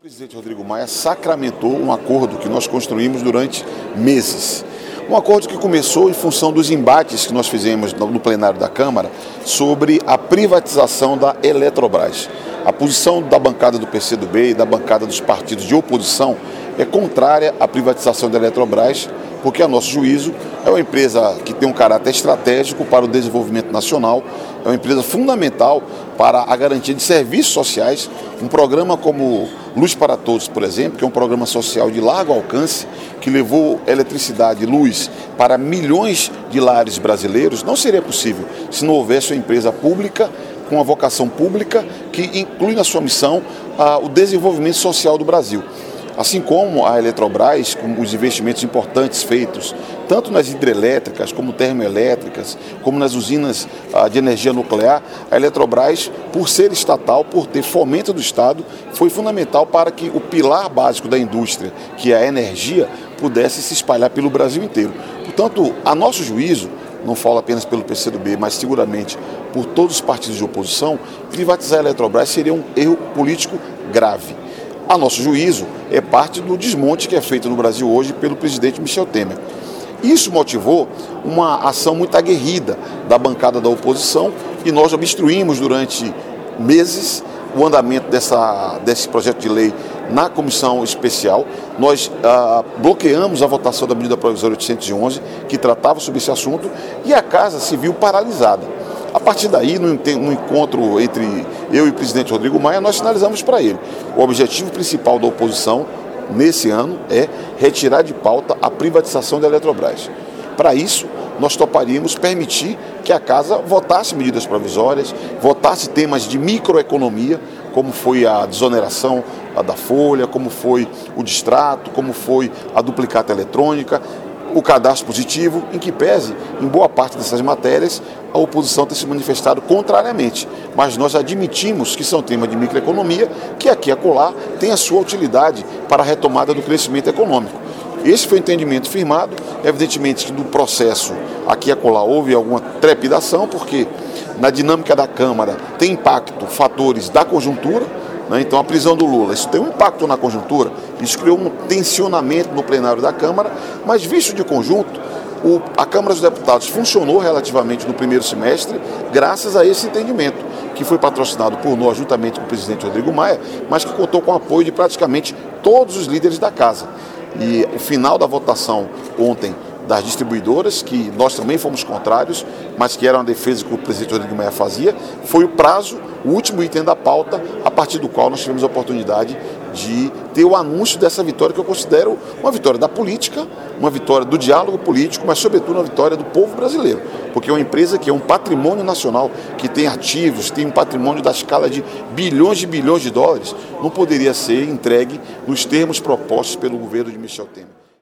O presidente Rodrigo Maia sacramentou um acordo que nós construímos durante meses. Um acordo que começou em função dos embates que nós fizemos no plenário da Câmara sobre a privatização da Eletrobras. A posição da bancada do PCdoB e da bancada dos partidos de oposição é contrária à privatização da Eletrobras, porque, a nosso juízo, é uma empresa que tem um caráter estratégico para o desenvolvimento nacional, é uma empresa fundamental para a garantia de serviços sociais. Um programa como Luz para Todos, por exemplo, que é um programa social de largo alcance, que levou eletricidade e luz para milhões de lares brasileiros, não seria possível se não houvesse uma empresa pública, com uma vocação pública, que inclui na sua missão o desenvolvimento social do Brasil. Assim como a Eletrobras, com os investimentos importantes feitos, tanto nas hidrelétricas, como termoelétricas, como nas usinas de energia nuclear, a Eletrobras, por ser estatal, por ter fomento do Estado, foi fundamental para que o pilar básico da indústria, que é a energia, pudesse se espalhar pelo Brasil inteiro. Portanto, a nosso juízo, não falo apenas pelo PCdoB, mas seguramente por todos os partidos de oposição, privatizar a Eletrobras seria um erro político grave. A nosso juízo, é parte do desmonte que é feito no Brasil hoje pelo presidente Michel Temer. Isso motivou uma ação muito aguerrida da bancada da oposição e nós obstruímos durante meses o andamento desse projeto de lei na comissão especial. Nós bloqueamos a votação da medida provisória 811, que tratava sobre esse assunto, e a Casa se viu paralisada. A partir daí, no encontro entre eu e o presidente Rodrigo Maia, nós sinalizamos para ele. O objetivo principal da oposição, nesse ano, é retirar de pauta a privatização da Eletrobras. Para isso, nós toparíamos permitir que a Casa votasse medidas provisórias, votasse temas de microeconomia, como foi a desoneração da folha, como foi o distrato, como foi a duplicata eletrônica, o cadastro positivo, em que pese, em boa parte dessas matérias, a oposição tem se manifestado contrariamente. Mas nós admitimos que são temas de microeconomia, que aqui e acolá tem a sua utilidade para a retomada do crescimento econômico. Esse foi o entendimento firmado. Evidentemente que no processo aqui e acolá houve alguma trepidação, porque na dinâmica da Câmara tem impacto fatores da conjuntura, né? Então a prisão do Lula, isso tem um impacto na conjuntura, isso criou um tensionamento no plenário da Câmara, mas visto de conjunto, a Câmara dos Deputados funcionou relativamente no primeiro semestre graças a esse entendimento, que foi patrocinado por nós juntamente com o presidente Rodrigo Maia, mas que contou com o apoio de praticamente todos os líderes da Casa. E o final da votação ontem das distribuidoras, que nós também fomos contrários, mas que era uma defesa que o presidente Rodrigo Maia fazia, foi o prazo, o último item da pauta, a partir do qual nós tivemos a oportunidade de ter o anúncio dessa vitória, que eu considero uma vitória da política, uma vitória do diálogo político, mas sobretudo uma vitória do povo brasileiro, porque é uma empresa que é um patrimônio nacional, que tem ativos, tem um patrimônio da escala de bilhões de dólares, não poderia ser entregue nos termos propostos pelo governo de Michel Temer.